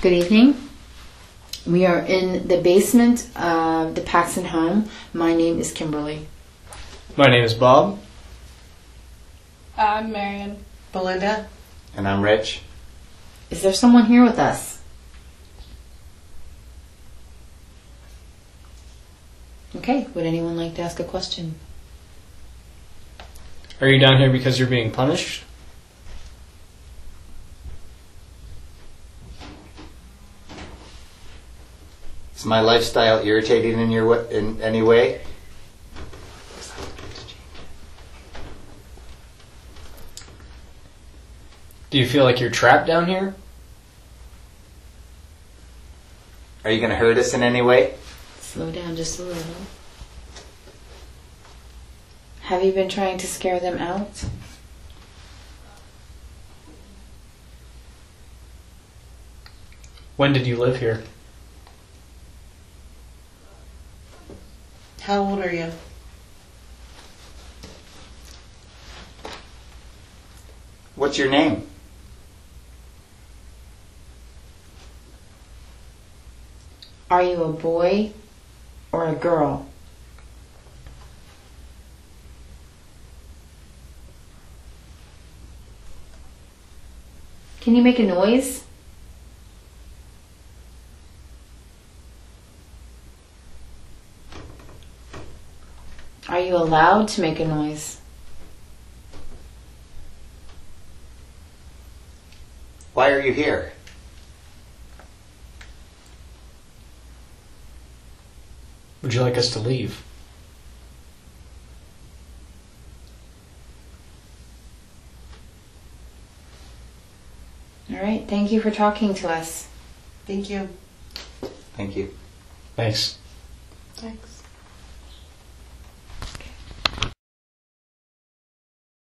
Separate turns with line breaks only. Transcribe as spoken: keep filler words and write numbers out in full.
Good evening. We are in the basement of the Paxson home. My name is Kimberly.
My name is Bob.
I'm Marion.
Belinda.
And I'm Rich.
Is there someone here with us? Okay, would anyone like to ask a question?
Are you down here because you're being punished?
Is my lifestyle irritating in your wa- in any way?
Do you feel like you're trapped down here?
Are you going to hurt us in any way?
Slow down just a little. Have you been trying to scare them out?
When did you live here?
How old are you?
What's your name?
Are you a boy or a girl? Can you make a noise? Are you allowed to make a noise?
Why are you here?
Would you like us to leave?
All right, thank you for talking to us.
Thank you.
Thank you.
Thanks.
Thanks.